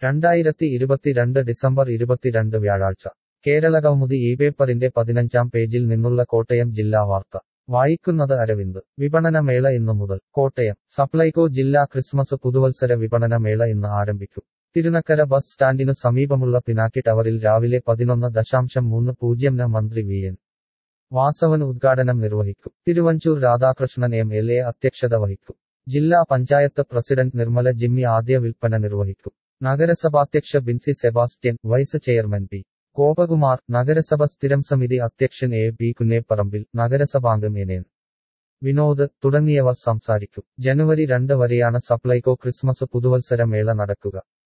2022 December 22 വ്യാഴാഴ്ച കേരളകൗമുദി ഇപേപ്പറിന്റെ 15-ാം പേജിൽ നിന്നുള്ള കോട്ടയം ജില്ലാ വാർത്ത വായിക്കുന്നത് അരവിന്ദ് വിപണന മേള ഇന്നു മുതൽ കോട്ടയം സപ്ലൈകോ ജില്ലാ ക്രിസ്മസ് പുതുവത്സര വിപണന മേള ഇന്ന് ആരംഭിക്കും തിരുനക്കര ബസ് സ്റ്റാൻഡിനു സമീപമുള്ള പിനാക്കി ടവറിൽ രാവിലെ 11:30 മന്ത്രി വി എൻ വാസവൻ ഉദ്ഘാടനം നിർവഹിക്കും തിരുവഞ്ചൂർ രാധാകൃഷ്ണൻ എം.എൽ.എ അധ്യക്ഷത വഹിക്കും ജില്ലാ പഞ്ചായത്ത് പ്രസിഡന്റ് നിർമ്മല ജിമ്മി ആദ്യ വിൽപ്പന നിർവഹിക്കും നഗരസഭാധ്യക്ഷ Binsi Sebastian vice chairman P Gopakumar നഗരസഭ സ്ഥിരം സമിതി അധ്യക്ഷൻ എ.ബി. കുന്നേപ്പറമ്പിൽ നഗരസഭാംഗം എൻ. വിനോദ് തുടങ്ങിയവർ സംസാരിക്കും ജനുവരി 2 വരെയാണ് സപ്ലൈകോ ക്രിസ്മസ് പുതുവത്സര മേള നടക്കുക